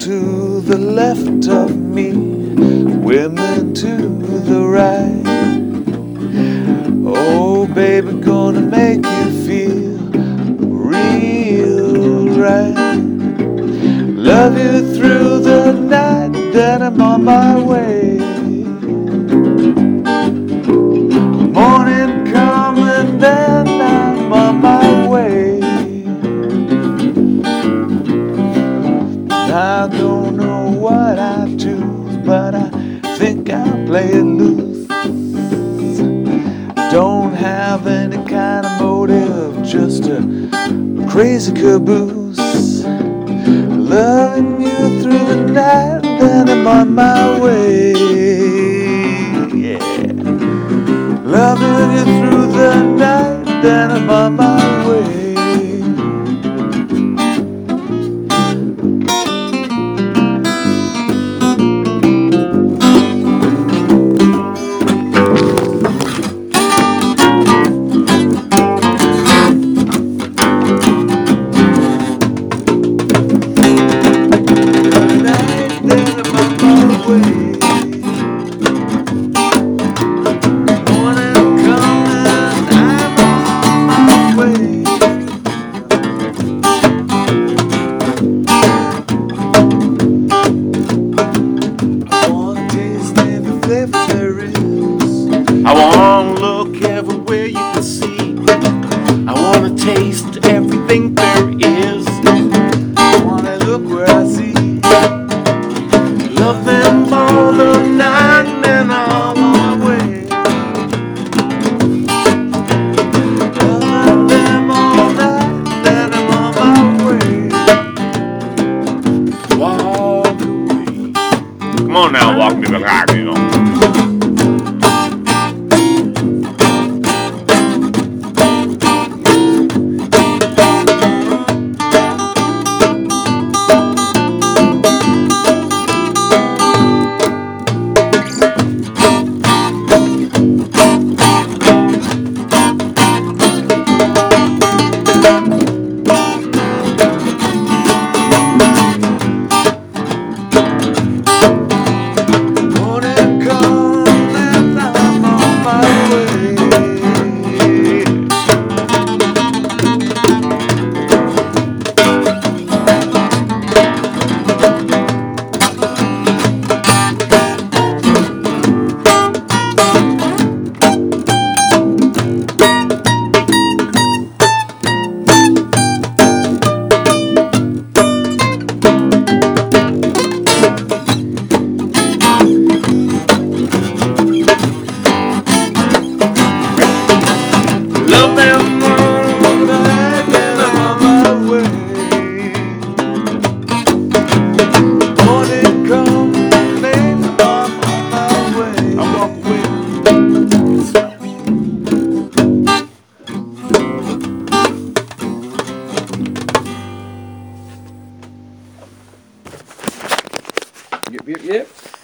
to the left of me, women to the right. Oh, baby, gonna make you feel real right. Love you through the night, then I'm on my way. Morning coming, then I'm on my way. I don't know what I choose, but I think I'll play it loose. Don't have any kind of motive, just a crazy caboose. Loving you through the night, then I'm on my way. Yeah. Loving you through the night, then I'm on my way. I wanna look everywhere you can see. I wanna taste everything there is. I wanna look where I see. Love them all the night and I'm on my way. Loving them all night, then I'm on my way. Walk away. Come on now, walk me back, you know. Yep, yep, yep.